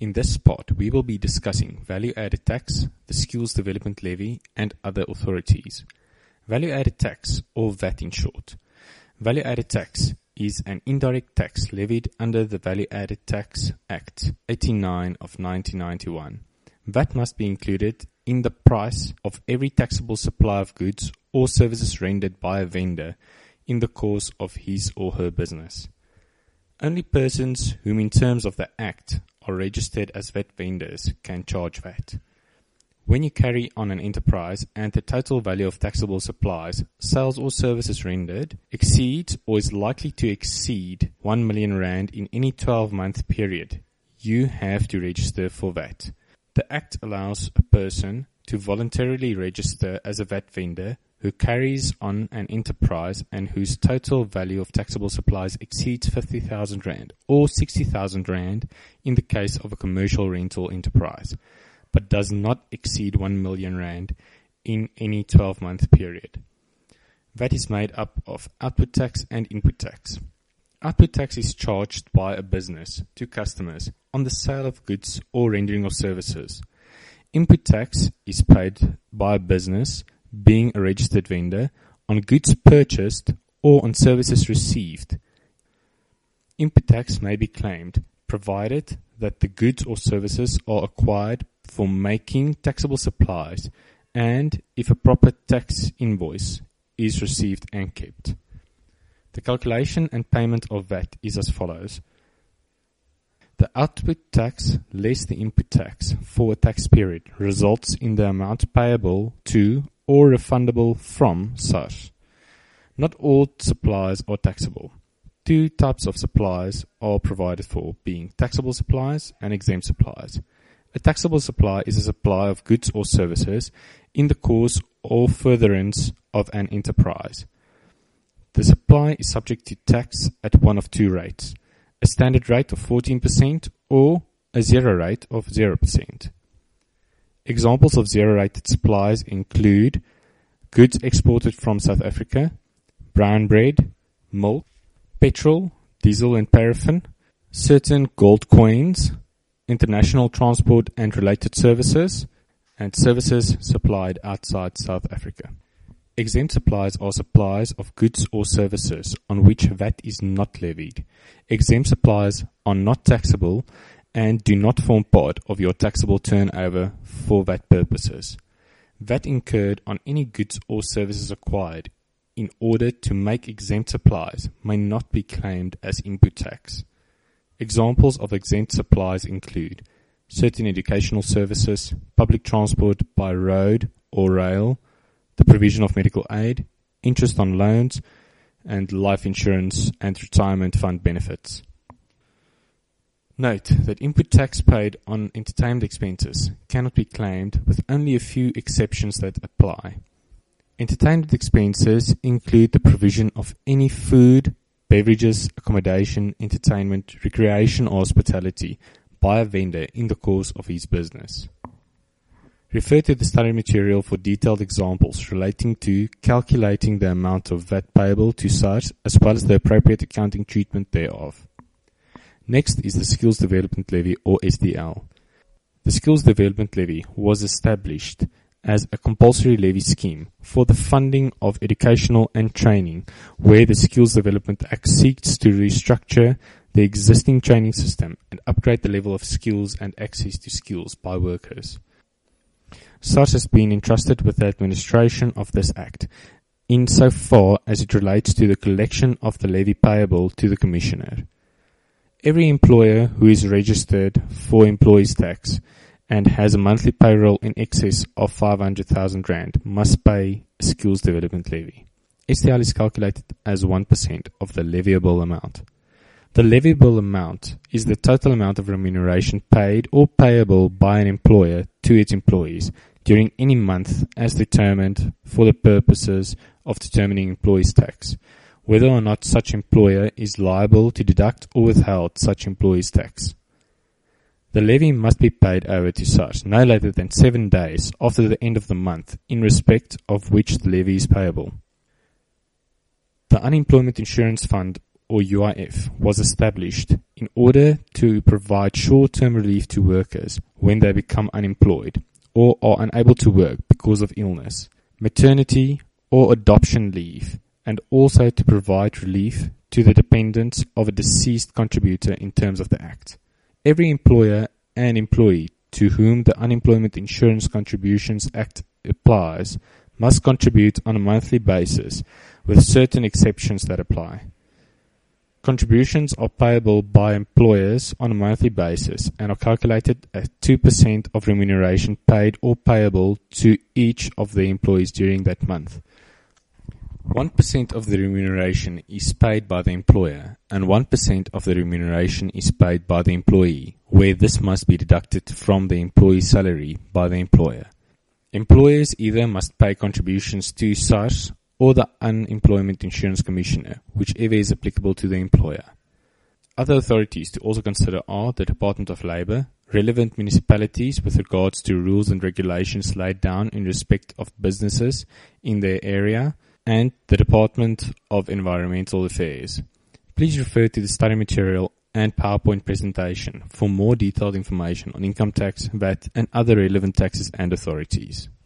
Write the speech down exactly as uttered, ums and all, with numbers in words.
In this part, we will be discussing value-added tax, the Skills Development Levy, and other authorities. Value-added tax, or V A T in short. Value-added tax is an indirect tax levied under the Value-Added Tax Act eighty-nine of nineteen ninety-one. V A T must be included in the price of every taxable supply of goods or services rendered by a vendor in the course of his or her business. Only persons whom in terms of the Act are registered as V A T vendors can charge V A T. When you carry on an enterprise and the total value of taxable supplies, sales or services rendered exceeds or is likely to exceed one million rand in any twelve-month period, you have to register for V A T. The Act allows a person to voluntarily register as a V A T vendor who carries on an enterprise and whose total value of taxable supplies exceeds fifty thousand rand or sixty thousand rand in the case of a commercial rental enterprise, but does not exceed one million rand in any twelve-month period. V A T is made up of output tax and input tax. Output tax is charged by a business to customers on the sale of goods or rendering of services. Input tax is paid by a business, being a registered vendor, on goods purchased or on services received. Input tax may be claimed provided that the goods or services are acquired for making taxable supplies and if a proper tax invoice is received and kept. The calculation and payment of V A T is as follows. The output tax less the input tax for a tax period results in the amount payable to or refundable from S A R S. Not all supplies are taxable. Two types of supplies are provided for, being taxable supplies and exempt supplies. A taxable supply is a supply of goods or services in the course or furtherance of an enterprise. The supply is subject to tax at one of two rates, a standard rate of fourteen percent or a zero rate of zero percent. Examples of zero-rated supplies include goods exported from South Africa, brown bread, milk, petrol, diesel and paraffin, certain gold coins, international transport and related services, and services supplied outside South Africa. Exempt supplies are supplies of goods or services on which V A T is not levied. Exempt supplies are not taxable and do not form part of your taxable turnover for V A T purposes. V A T incurred on any goods or services acquired in order to make exempt supplies may not be claimed as input tax. Examples of exempt supplies include certain educational services, public transport by road or rail, the provision of medical aid, interest on loans, and life insurance and retirement fund benefits. Note that input tax paid on entertainment expenses cannot be claimed, with only a few exceptions that apply. Entertainment expenses include the provision of any food, beverages, accommodation, entertainment, recreation or hospitality by a vendor in the course of his business. Refer to the study material for detailed examples relating to calculating the amount of V A T payable to S A R S as well as the appropriate accounting treatment thereof. Next is the Skills Development Levy, or S D L. The Skills Development Levy was established as a compulsory levy scheme for the funding of educational and training, where the Skills Development Act seeks to restructure the existing training system and upgrade the level of skills and access to skills by workers. S A R S has been entrusted with the administration of this Act, insofar as it relates to the collection of the levy payable to the Commissioner. Every employer who is registered for employees tax and has a monthly payroll in excess of five hundred thousand rand must pay a Skills Development Levy. S D L is calculated as one percent of the leviable amount. The leviable amount is the total amount of remuneration paid or payable by an employer to its employees during any month as determined for the purposes of determining employees tax, whether or not such employer is liable to deduct or withhold such employees tax. The levy must be paid over to S A R S no later than seven days after the end of the month in respect of which the levy is payable. The Unemployment Insurance Fund, or U I F, was established in order to provide short-term relief to workers when they become unemployed or are unable to work because of illness, maternity, or adoption leave, and also to provide relief to the dependents of a deceased contributor in terms of the Act. Every employer and employee to whom the Unemployment Insurance Contributions Act applies must contribute on a monthly basis, with certain exceptions that apply. Contributions are payable by employers on a monthly basis and are calculated at two percent of remuneration paid or payable to each of the employees during that month. one percent of the remuneration is paid by the employer and one percent of the remuneration is paid by the employee, where this must be deducted from the employee's salary by the employer. Employers either must pay contributions to SARS or the Unemployment Insurance Commissioner, whichever is applicable to the employer. Other authorities to also consider are the Department of Labour, relevant municipalities with regards to rules and regulations laid down in respect of businesses in their area, and the Department of Environmental Affairs. Please refer to the study material and PowerPoint presentation for more detailed information on income tax, V A T, and other relevant taxes and authorities.